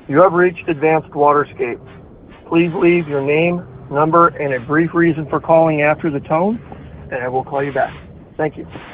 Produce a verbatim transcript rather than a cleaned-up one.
You have reached Advanced Waterscape. Please leave your name, number, and a brief reason for calling after the tone, and I will call you back. Thank you.